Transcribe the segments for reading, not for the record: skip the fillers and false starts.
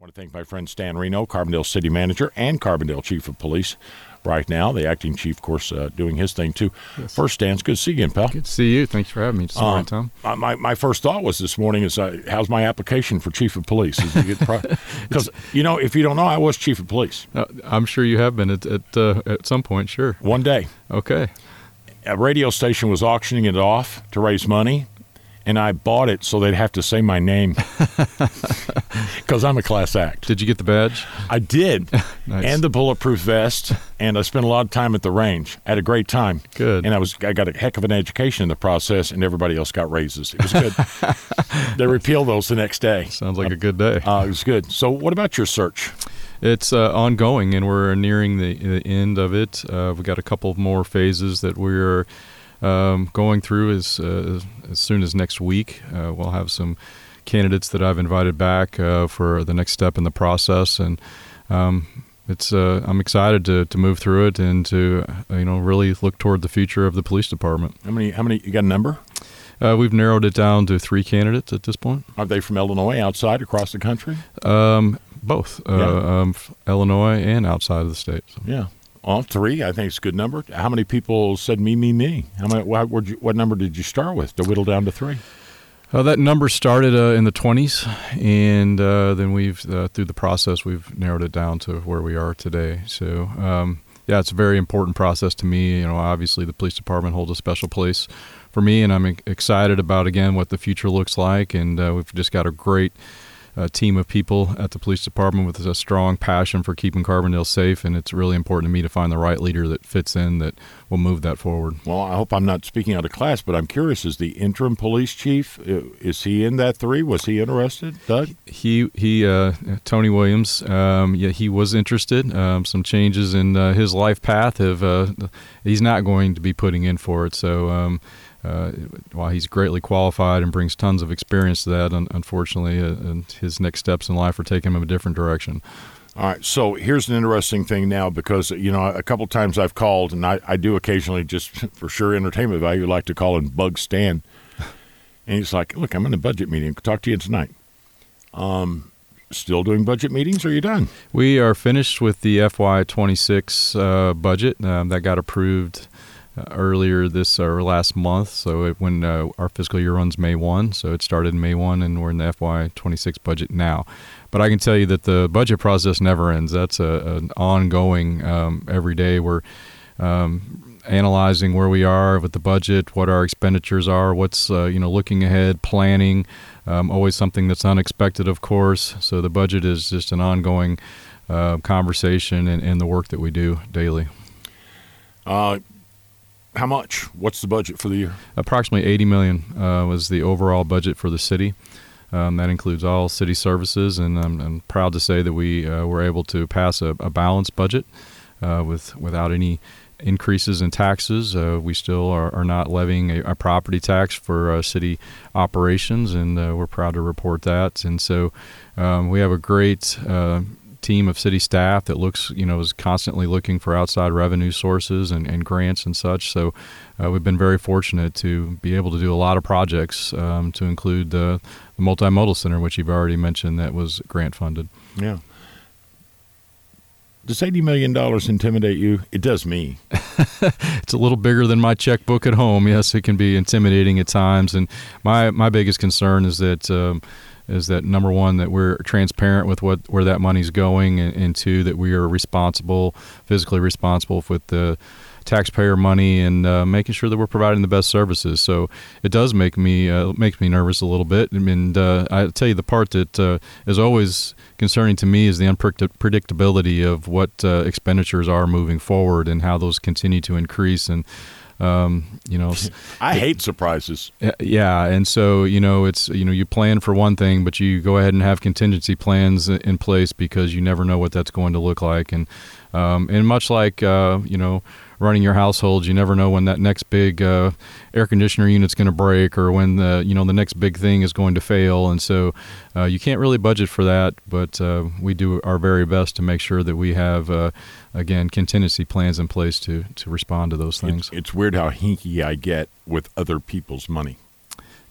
I want to thank my friend Stan Reno, Carbondale City Manager and Carbondale Chief of Police right now. The acting chief, of course, doing his thing, too. Yes. First, Stan, it's good to see you again, pal. Good to see you. Thanks for having me this morning, Tom. My first thought was this morning is, how's my application for Chief of Police? Because, if you don't know, I was Chief of Police. I'm sure you have been at some point, sure. One day. Okay. A radio station was auctioning it off to raise money, and I bought it so they'd have to say my name because I'm a class act. Did you get the badge? I did. Nice. And the bulletproof vest, and I spent a lot of time at the range. I had a great time. Good. And I got a heck of an education in the process, and everybody else got raises. It was good. They repealed those the next day. Sounds like a good day. It was good. So what about your search? It's ongoing, and we're nearing the end of it. We've got a couple more phases that we're going through as soon as next week. We'll have some candidates that I've invited back for the next step in the process, and I'm excited to move through it and to really look toward the future of the police department. How many? You got a number? We've narrowed it down to 3 candidates at this point. Are they from Illinois, outside, across the country? Both, Illinois and outside of the state. So. Yeah. 3, I think it's a good number. How many people said me? How many? What number did you start with to whittle down to 3? That number started in the 20s, and then we've through the process we've narrowed it down to where we are today. So it's a very important process to me. Obviously the police department holds a special place for me, and I'm excited about again what the future looks like. And we've just got a great team of people at the police department with a strong passion for keeping Carbondale safe, and it's really important to me to find the right leader that fits in that will move that forward. Well, I hope I'm not speaking out of class, but I'm curious, is the interim police chief, is he in that 3? Was he interested, Doug? He Tony Williams, he was interested. Some changes in his life path he's not going to be putting in for it, so while he's greatly qualified and brings tons of experience to that, unfortunately, his next steps in life are taking him a different direction. All right, so here's an interesting thing now because, a couple times I've called, and I do occasionally just for sure entertainment value, like to call and bug Stan. And he's like, look, I'm in a budget meeting. I'll talk to you tonight. Still doing budget meetings, or are you done? We are finished with the FY26 budget. That got approved earlier this or last month, so when our fiscal year runs May 1, so it started May 1, and we're in the FY26 budget now. But I can tell you that the budget process never ends. That's an ongoing, every day we're analyzing where we are with the budget, what our expenditures are, what's looking ahead, planning, always something that's unexpected, of course. So the budget is just an ongoing conversation and the work that we do daily. How much? What's the budget for the year? Approximately $80 million was the overall budget for the city. That includes all city services, and I'm proud to say that we were able to pass a balanced budget without any increases in taxes. We still are not levying a property tax for city operations, and we're proud to report that. And so we have a great team of city staff that is constantly looking for outside revenue sources and grants and such. So we've been very fortunate to be able to do a lot of projects, to include the multimodal center, which you've already mentioned, that was grant funded. Yeah. Does $80 million intimidate you? It does me. It's a little bigger than my checkbook at home. Yes, it can be intimidating at times. And my biggest concern is that number one, that we're transparent with where that money's going, and 2, that we are physically responsible with the taxpayer money, and making sure that we're providing the best services. So it does makes me nervous a little bit. And I tell you, the part that is always concerning to me is the unpredictability of what expenditures are moving forward and how those continue to increase. And I hate surprises. Yeah, and so it's you plan for one thing, but you go ahead and have contingency plans in place because you never know what that's going to look like. And much like running your household, you never know when that next big air conditioner unit's going to break, or when the next big thing is going to fail. And so you can't really budget for that, but we do our very best to make sure that we have again, contingency plans in place to respond to those things. It's weird how hinky I get with other people's money.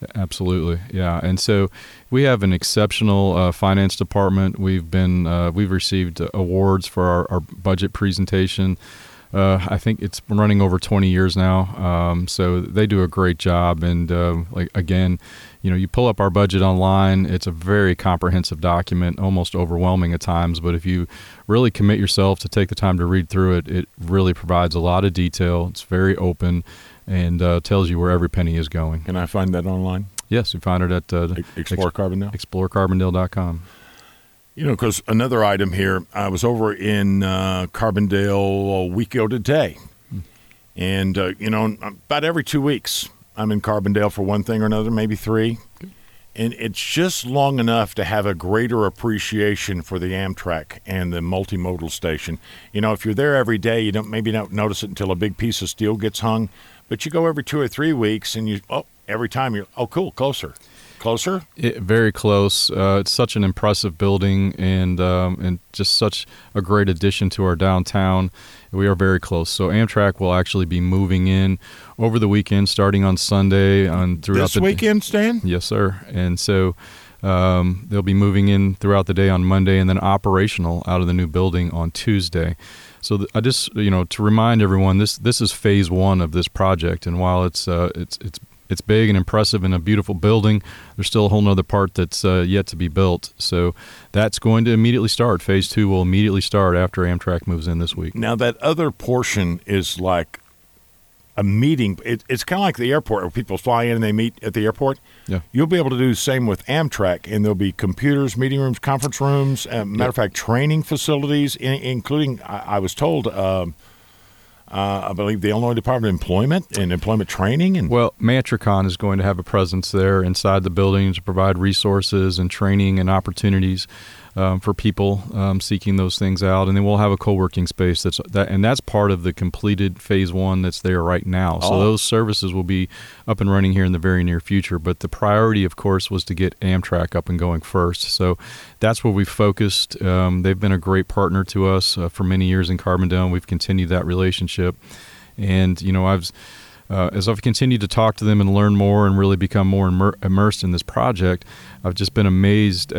Absolutely, yeah. And so we have an exceptional finance department. We've received awards for our budget presentation. I think it's been running over 20 years now. So they do a great job. And again, you pull up our budget online. It's a very comprehensive document, almost overwhelming at times. But if you really commit yourself to take the time to read through it, it really provides a lot of detail. It's very open and tells you where every penny is going. Can I find that online? Yes, you find it at Explore Carbondale? ExploreCarbondale.com. Because another item here, I was over in Carbondale a week ago today. And, about every 2 weeks, I'm in Carbondale for one thing or another, maybe 3. And it's just long enough to have a greater appreciation for the Amtrak and the multimodal station. If you're there every day, you don't notice it until a big piece of steel gets hung. But you go every 2 or 3 weeks, and every time you're, cool, closer. Closer? Very close. It's such an impressive building and just such a great addition to our downtown. We are very close. So Amtrak will actually be moving in over the weekend, starting on Sunday throughout this weekend, Stan? Yes, sir. And so they'll be moving in throughout the day on Monday and then operational out of the new building on Tuesday. So I just, to remind everyone, this is phase 1 of this project, and while it's big and impressive and a beautiful building, there's still a whole nother part that's yet to be built. So that's going to immediately start. Phase 2 will immediately start after Amtrak moves in this week. Now that other portion is like a meeting. It's kind of like the airport where people fly in and they meet at the airport. Yeah. You'll be able to do the same with Amtrak, and there'll be computers, meeting rooms, conference rooms, matter of fact, training facilities, including, I was told, I believe the Illinois Department of Employment and Employment Training. Well, Mantricon is going to have a presence there inside the building to provide resources and training and opportunities for people seeking those things out. And then we'll have a co-working space that's part of the completed phase 1 that's there right now. So those services will be up and running here in the very near future. But the priority, of course, was to get Amtrak up and going first. So that's where we focused. They've been a great partner to us for many years in Carbondale, and we've continued that relationship. And, as I've continued to talk to them and learn more and really become more immersed in this project, I've just been amazed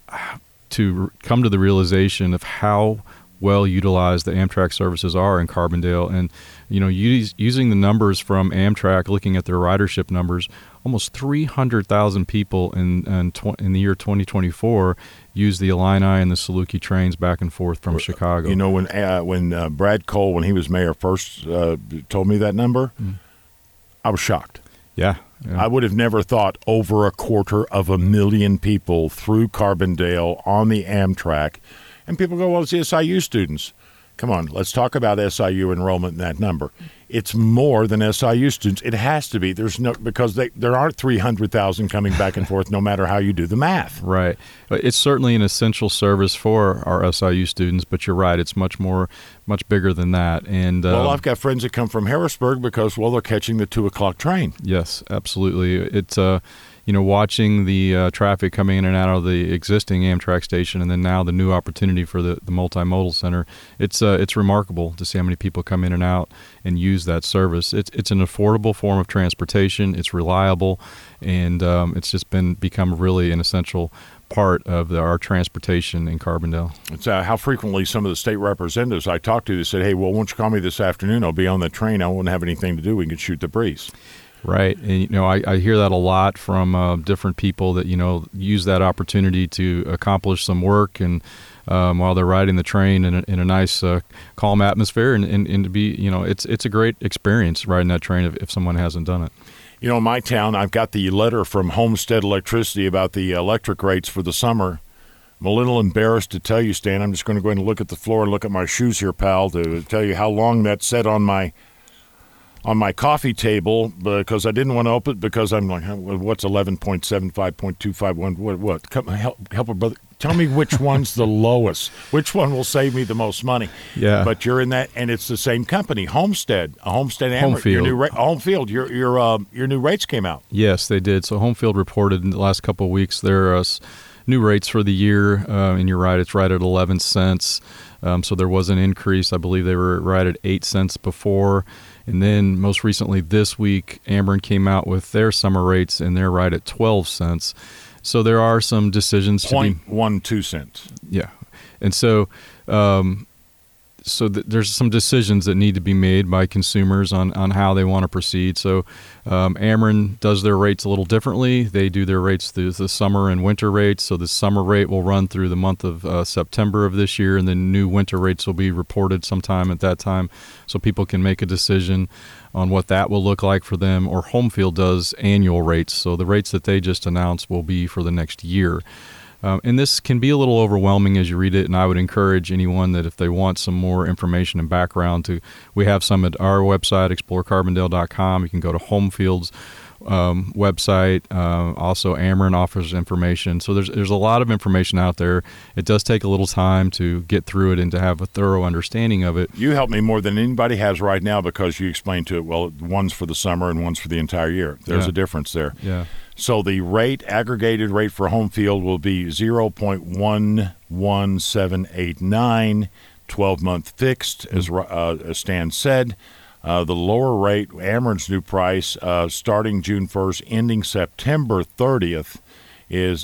to come to the realization of how well utilized the Amtrak services are in Carbondale. And, using the numbers from Amtrak, looking at their ridership numbers, almost 300,000 people in the year 2024 use the Illini and the Saluki trains back and forth from Chicago. When Brad Cole, when he was mayor, first told me that number, I was shocked. Yeah. I would have never thought over 250,000 people through Carbondale on the Amtrak. And people go, well, it's the SIU students. Come on, let's talk about SIU enrollment in that number. It's more than SIU students. It has to be. Because there aren't 300,000 coming back and forth no matter how you do the math. Right. It's certainly an essential service for our SIU students, but you're right. It's much bigger than that. And I've got friends that come from Harrisburg because, they're catching the 2 o'clock train. Yes, absolutely. It's watching the traffic coming in and out of the existing Amtrak station, and then now the new opportunity for the multimodal center. It's remarkable to see how many people come in and out and use that service. It's an affordable form of transportation. It's reliable, and it's just become really an essential part of our transportation in Carbondale. It's how frequently some of the state representatives I talked to, they said, hey, well, won't you call me this afternoon? I'll be on the train. I won't have anything to do. We can shoot the breeze. Right. And, I hear that a lot from different people that, use that opportunity to accomplish some work and while they're riding the train in a nice, calm atmosphere and to be, it's a great experience riding that train if someone hasn't done it. In my town, I've got the letter from Homestead Electricity about the electric rates for the summer. I'm a little embarrassed to tell you, Stan. I'm just going to go ahead and look at the floor and look at my shoes here, pal, to tell you how long that's set on my coffee table because I didn't want to open it because I'm like, what's 11.75, 0.251? What? Come help a brother. Tell me which one's the lowest. Which one will save me the most money? Yeah. But you're in that, and it's the same company, Homestead. Homefield. Homefield. Your new rates came out. Yes, they did. So Homefield reported in the last couple of weeks their new rates for the year, and you're right, it's right at 11 cents. So there was an increase. I believe they were right at 8 cents before. And then most recently this week, Ameren came out with their summer rates, and they're right at 12 cents. So there are some decisions to be 0.12 cents. Yeah. And so there's some decisions that need to be made by consumers on how they want to proceed. So Ameren does their rates a little differently. They do their rates through the summer and winter rates. So the summer rate will run through the month of September of this year, and then new winter rates will be reported sometime at that time, so people can make a decision on what that will look like for them. Or Homefield does annual rates. So the rates that they just announced will be for the next year. And this can be a little overwhelming as you read it, and I would encourage anyone that if they want some more information and background, we have some at our website, explorecarbondale.com. You can go to Homefield's website. Also, Ameren offers information. So there's a lot of information out there. It does take a little time to get through it and to have a thorough understanding of it. You help me more than anybody has right now because you explained to it, well, one's for the summer and one's for the entire year. There's a difference there. Yeah. So the aggregated rate for Homefield will be 0.11789, 12-month fixed, as Stan said. The lower rate, Ameren's new price, starting June 1st, ending September 30th, is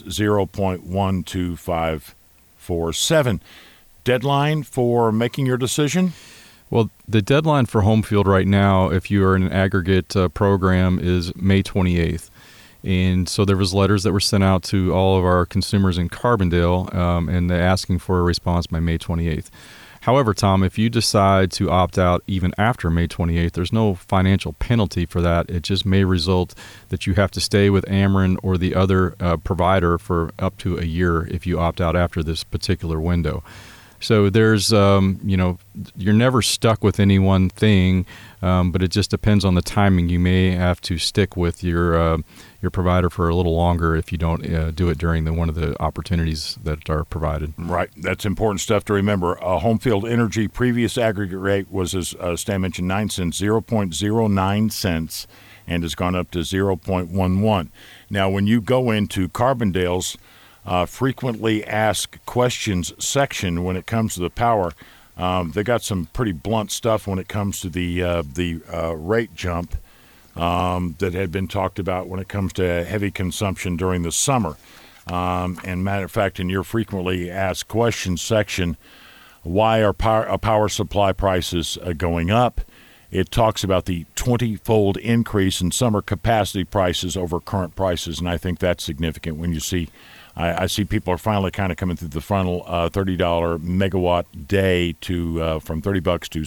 0.12547. Deadline for making your decision? Well, the deadline for Homefield right now, if you are in an aggregate program, is May 28th. And so there was letters that were sent out to all of our consumers in Carbondale, and they're asking for a response by May 28th. However, Tom, if you decide to opt out even after May 28th, there's no financial penalty for that. It just may result that you have to stay with Ameren or the other provider for up to a year if you opt out after this particular window. So there's, you're never stuck with any one thing, but it just depends on the timing. You may have to stick with your provider for a little longer if you don't do it during one of the opportunities that are provided. Right. That's important stuff to remember. Homefield Energy previous aggregate rate was, as Stan mentioned, 9 cents, 0.09 cents, and has gone up to 0.11. Now, when you go into Carbondale's frequently asked questions section when it comes to the power, they got some pretty blunt stuff when it comes to the rate jump that had been talked about when it comes to heavy consumption during the summer. And matter of fact, in your frequently asked questions section, why are power supply prices going up? It talks about the 20-fold increase in summer capacity prices over current prices, and I think that's significant when you see I see people are finally kind of coming through the final $30 megawatt day to from $30 to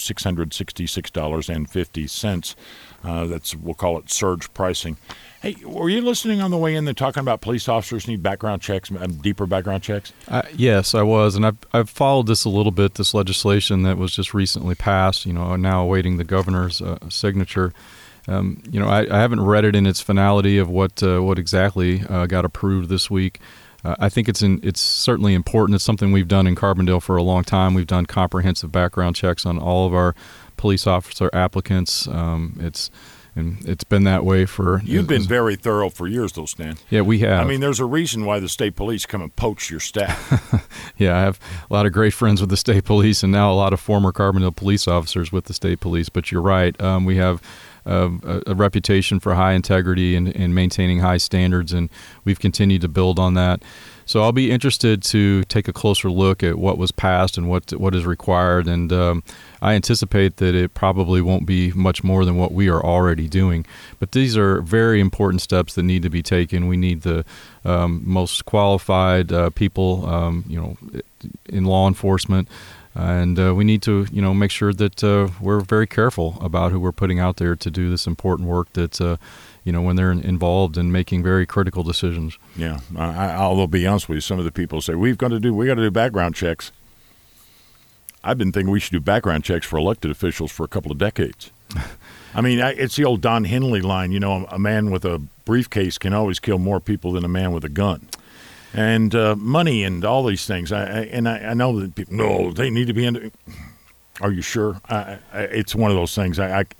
$666.50. We'll call it surge pricing. Hey, were you listening on the way in? They're talking about police officers need background checks, deeper background checks. Yes, I was, and I've followed this a little bit. This legislation that was just recently passed, now awaiting the governor's signature. I haven't read it in its finality of what exactly got approved this week. I think it's certainly important. It's something we've done in Carbondale for a long time. We've done comprehensive background checks on all of our police officer applicants. It's been that way for... You've been very thorough for years, though, Stan. Yeah, we have. I mean, there's a reason why the state police come and poach your staff. Yeah, I have a lot of great friends with the state police, and now a lot of former Carbondale police officers with the state police. But you're right. We have a reputation for high integrity and maintaining high standards, and we've continued to build on that. So I'll be interested to take a closer look at what was passed and what is required, and I anticipate that it probably won't be much more than what we are already doing. But these are very important steps that need to be taken. We need the most qualified people, in law enforcement. And we need to, make sure that we're very careful about who we're putting out there to do this important work that, when they're involved in making very critical decisions. Yeah. I'll be honest with you. Some of the people say, we got to do background checks. I've been thinking we should do background checks for elected officials for a couple of decades. I mean, it's the old Don Henley line, a man with a briefcase can always kill more people than a man with a gun. And money and all these things. I know that people, no, they need to be in. Are you sure? It's one of those things.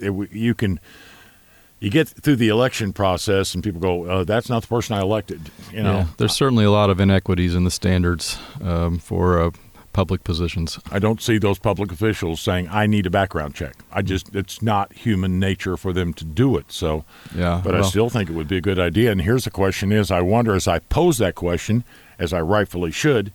You get through the election process and people go, that's not the person I elected. Yeah, there's certainly a lot of inequities in the standards for public positions. I don't see those public officials saying, I need a background check. It's not human nature for them to do it. So, Yeah, but I still think it would be a good idea. And here's the question is, I wonder, as I pose that question, as I rightfully should,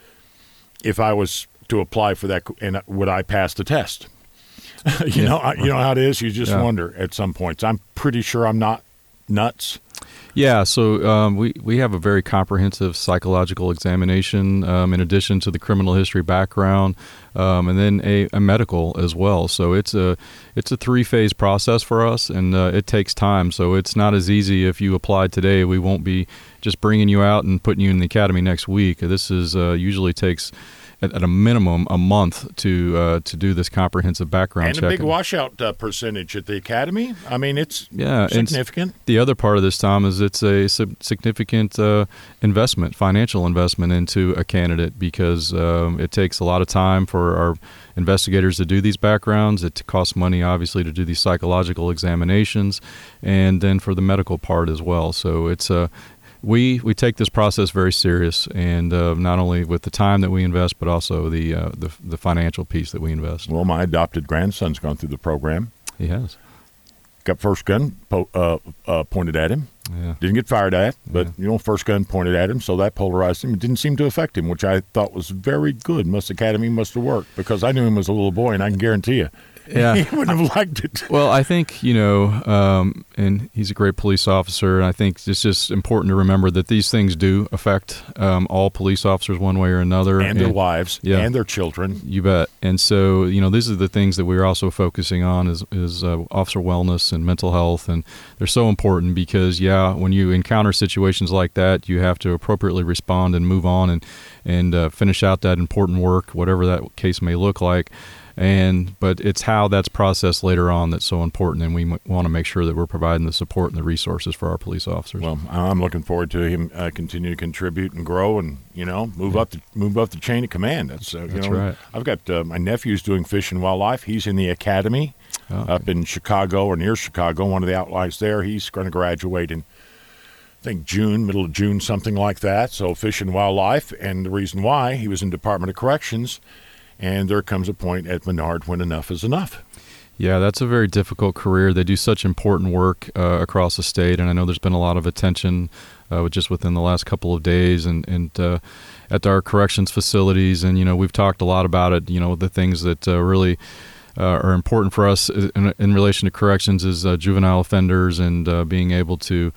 if I was to apply for that, and would I pass the test? You know how it is. You just wonder at some points. I'm pretty sure I'm not nuts. Yeah, so we have a very comprehensive psychological examination in addition to the criminal history background, and then a medical as well. So it's a 3-phase process for us, and it takes time. So it's not as easy if you applied today. We won't be just bringing you out and putting you in the academy next week. This is usually takes at a minimum a month to do this comprehensive background check. And a big washout percentage at the academy. I mean, it's significant. The other part of this, Tom, is it's a significant investment, financial investment into a candidate, because it takes a lot of time for our investigators to do these backgrounds. It costs money, obviously, to do these psychological examinations, and then for the medical part as well. So it's we take this process very serious, and not only with the time that we invest, but also the financial piece that we invest. Well, my adopted grandson's gone through the program. He has. Got first gun pointed at him. Yeah. Didn't get fired at, but first gun pointed at him, so that polarized him. It didn't seem to affect him, which I thought was very good. Academy must have worked, because I knew him as a little boy, and I can guarantee you, yeah, he wouldn't have liked it. Well, I think, and he's a great police officer, and I think it's just important to remember that these things do affect all police officers one way or another. And their wives, and their children. You bet. And so, these are the things that we're also focusing on is officer wellness and mental health, and they're so important because, when you encounter situations like that, you have to appropriately respond and move on and finish out that important work, whatever that case may look like. But it's how that's processed later on that's so important, and we want to make sure that we're providing the support and the resources for our police officers. Well, I'm looking forward to him continue to contribute and grow, and move up the chain of command. That's right. I've got my nephew's doing Fish and Wildlife. He's in the academy up in Chicago or near Chicago, one of the outlets there. He's going to graduate in, I think, June, middle of June, something like that. So Fish and Wildlife, and the reason why, he was in Department of Corrections. And there comes a point at Menard when enough is enough. Yeah, that's a very difficult career. They do such important work across the state, and I know there's been a lot of attention just within the last couple of days and at our corrections facilities. And, we've talked a lot about it, the things that really are important for us in relation to corrections is juvenile offenders and being able to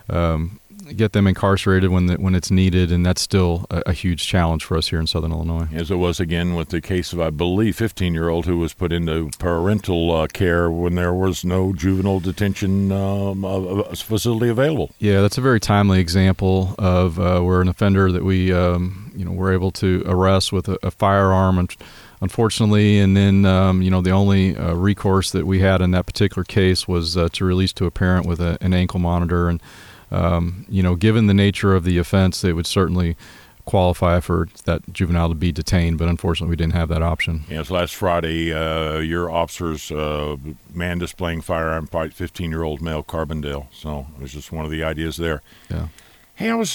get them incarcerated when it's needed, and that's still a huge challenge for us here in Southern Illinois. As it was again with the case of, I believe, 15-year-old who was put into parental care when there was no juvenile detention facility available. Yeah, that's a very timely example of where an offender that we were able to arrest with a firearm, unfortunately, and then the only recourse that we had in that particular case was to release to a parent with an ankle monitor. And given the nature of the offense, it would certainly qualify for that juvenile to be detained, but unfortunately we didn't have that option. Yes, last Friday, your officers, man displaying firearm fight 15-year-old male, Carbondale. So it was just one of the ideas there. Yeah. Hey, I was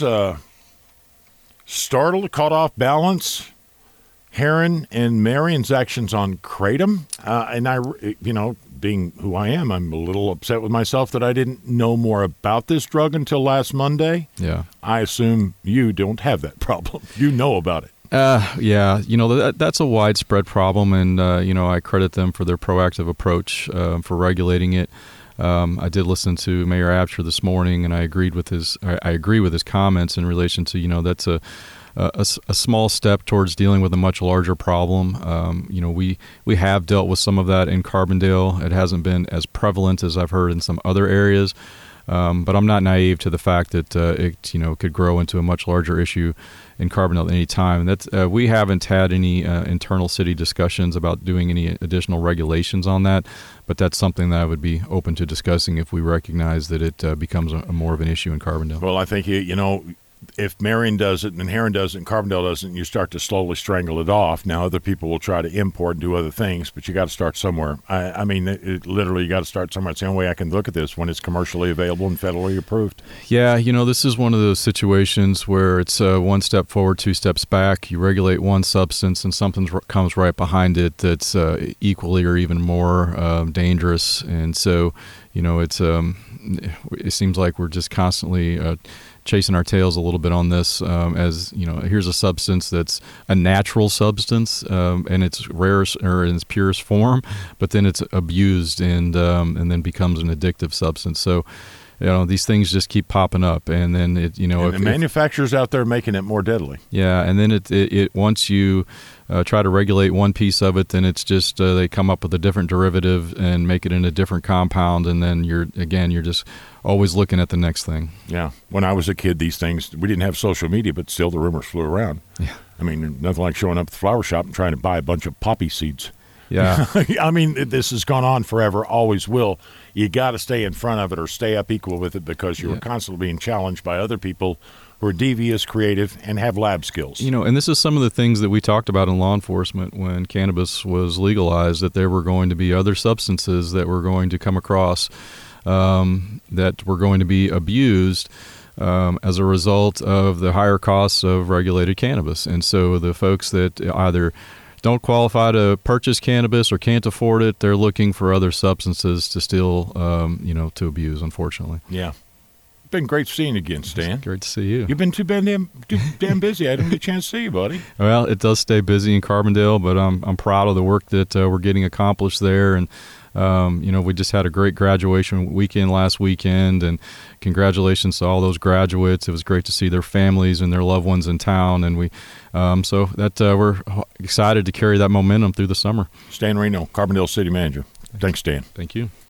startled, caught off balance. Heron and Marion's actions on Kratom, and I, being who I am, I'm a little upset with myself that I didn't know more about this drug until last Monday. Yeah. I assume you don't have that problem. You know about it. Yeah, that's a widespread problem, and I credit them for their proactive approach for regulating it. I did listen to Mayor Absher this morning, and I agree with his comments in relation to that's a small step towards dealing with a much larger problem. We have dealt with some of that in Carbondale. It hasn't been as prevalent as I've heard in some other areas, but I'm not naive to the fact that it could grow into a much larger issue in Carbondale at any time. That's we haven't had any internal city discussions about doing any additional regulations on that, but that's something that I would be open to discussing if we recognize that it becomes a more of an issue in Carbondale. Well, I think if Marion does it and Heron does it and Carbondale does it, and you start to slowly strangle it off, now other people will try to import and do other things, but you got to start somewhere. I mean, literally, you got to start somewhere. It's the only way I can look at this when it's commercially available and federally approved. Yeah, this is one of those situations where it's one step forward, two steps back. You regulate one substance and something comes right behind it that's equally or even more dangerous. And so, it seems like we're just constantly chasing our tails a little bit on this, as here's a substance that's a natural substance in its rarest or in its purest form, but then it's abused and then becomes an addictive substance. So these things just keep popping up, and then and the manufacturers out there making it more deadly. Yeah, and then it once you try to regulate one piece of it, then it's just they come up with a different derivative and make it in a different compound, and then you're just always looking at the next thing. Yeah. When I was a kid, these things, we didn't have social media, but still the rumors flew around. Yeah. I mean, nothing like showing up at the flower shop and trying to buy a bunch of poppy seeds. Yeah. I mean, this has gone on forever, always will. You got to stay in front of it or stay up equal with it, because you're constantly being challenged by other people who are devious, creative, and have lab skills. And this is some of the things that we talked about in law enforcement when cannabis was legalized, that there were going to be other substances that were going to come across that were going to be abused as a result of the higher costs of regulated cannabis. And so the folks that either don't qualify to purchase cannabis or can't afford it, they're looking for other substances to still, to abuse, unfortunately. Yeah. Been great seeing you again, Stan. Great to see you. You've been too damn busy. I didn't get a chance to see you, buddy. Well, it does stay busy in Carbondale, but I'm proud of the work that we're getting accomplished there. And we just had a great graduation weekend last weekend, and congratulations to all those graduates. It was great to see their families and their loved ones in town, and we're excited to carry that momentum through the summer. Stan Reno, Carbondale City Manager. Thanks, Stan. Thank you.